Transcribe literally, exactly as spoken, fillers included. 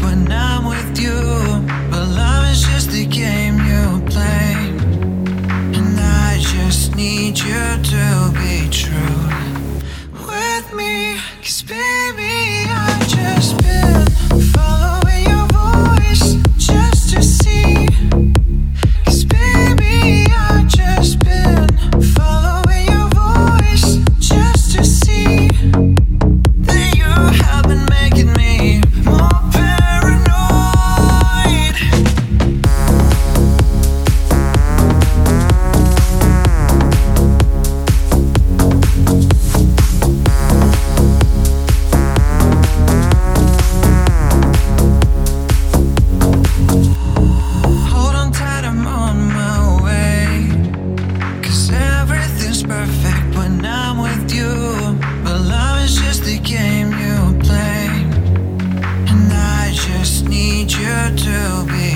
when I'm with you. But love is just a game you play, and I just need you to be true with me. 'Cause baby, I've just been following your voice just to see. 'Cause baby, I've just been following your voice just to see that you have been making me more paranoid. Hold on tight, I'm on my way. 'Cause everything's perfect when I'm with you. But love is just a game you play, and I just need you to be